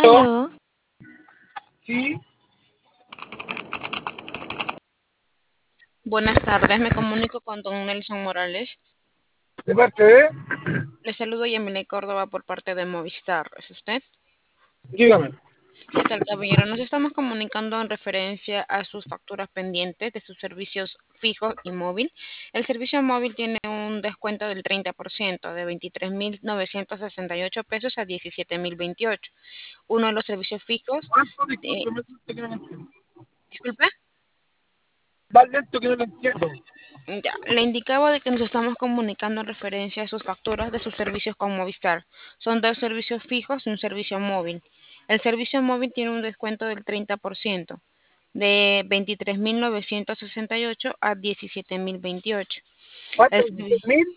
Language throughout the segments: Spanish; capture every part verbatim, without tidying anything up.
Aló, Aló, sí, Buenas tardes, me comunico con don Nelson Morales. de parte de, Le saludo Yamile Córdoba por parte de Movistar. ¿Es usted? dígame. ¿Qué tal, caballero? Nos estamos comunicando en referencia a sus facturas pendientes de sus servicios fijo y móvil. El servicio móvil tiene un descuento del treinta por ciento, de veintitrés mil novecientos sesenta y ocho pesos a diecisiete mil veintiocho. Uno de los servicios fijos, ¿Cuánto? de- Disculpe, me gusta que no lo entiendo. disculpe. Más lento que no lo entiendo. Ya, le indicaba de que nos estamos comunicando en referencia a sus facturas de sus servicios con Movistar. Son dos servicios fijos y un servicio móvil. El servicio móvil tiene un descuento del treinta por ciento, de veintitrés mil novecientos sesenta y ocho a diecisiete mil veintiocho. ¿Cuánto? El ¿Diez mil?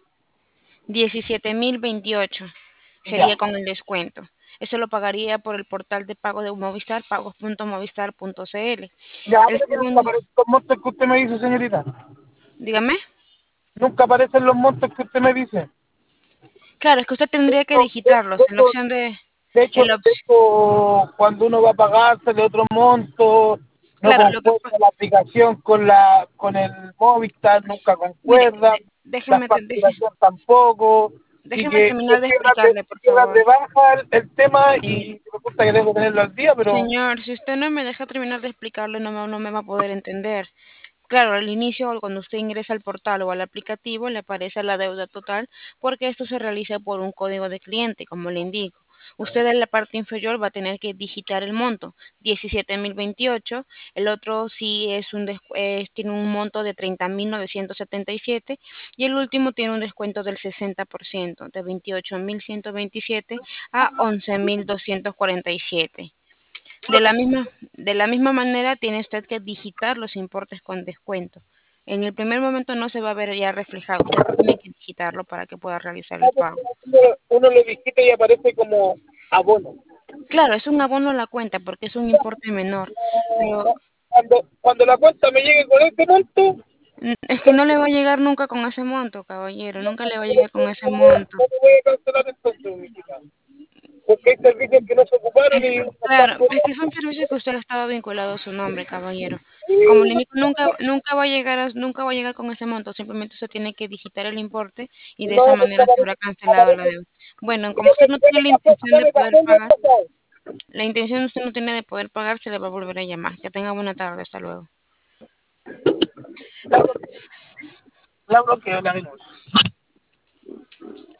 diecisiete mil veintiocho sería Ya. con el descuento. Eso lo pagaría por el portal de pago de Movistar, pagos punto movistar punto cl. Ya, El pero que nunca segundo, aparecen los montos que usted me dice, señorita. dígame. Nunca aparecen los montos que usted me dice. Claro, es que usted De tendría que hecho, de, digitarlos de en la hecho, opción de, de hecho, en la de opción, hecho, cuando uno va a pagarse de otro monto, no claro, lo que concuerda pa- la aplicación con la con el Movistar, nunca mire, concuerda, de- la déjeme, te- deje- facturación tampoco, y déjeme que terminar se de queda de, explicarle, por queda de favor. baja el, el tema Sí. y resulta que debo tenerlo al día, pero Señor, si usted no me deja terminar de explicarle, no me, no me va a poder entender. Claro, al inicio, o cuando usted ingresa al portal o al aplicativo, le aparece la deuda total, porque esto se realiza por un código de cliente, como le indico. Usted en la parte inferior va a tener que digitar el monto, diecisiete mil veintiocho. El otro sí es un descu- es- tiene un monto de treinta mil novecientos setenta y siete, y el último tiene un descuento del sesenta por ciento, de veintiocho mil ciento veintisiete a once mil doscientos cuarenta y siete. De la misma, de la misma manera tiene usted que digitar los importes con descuento. En el primer momento no se va a ver ya reflejado, usted tiene que digitarlo para que pueda realizar el pago. uno, uno lo digita y aparece como abono. Claro, es un abono a la cuenta porque es un importe menor, pero Cuando, cuando la cuenta me llegue con ese monto, mm, es que no le va a llegar nunca con ese monto, caballero, nunca le va a llegar con ese monto. no me voy a cancelar entonces, mi chica. Porque hay servicios que no se ocuparon Es, y no están claro, es que son servicios que usted ha estado vinculado a su nombre, caballero. Como le eh, indico, nunca, nunca va a llegar a- nunca va a llegar con ese monto, simplemente usted tiene que digitar el importe y de esa no, porque manera se habrá aparece, cancelado la aparece, deuda. Bueno, como ya usted me, no ya tiene me la pasó, intención ya de me poder pasó el mes pagar, pasado. la intención usted no tiene de poder pagar, se le va a volver a llamar. Que tenga buena tarde, hasta luego. La bloqueo, la bloqueo, la denuncio.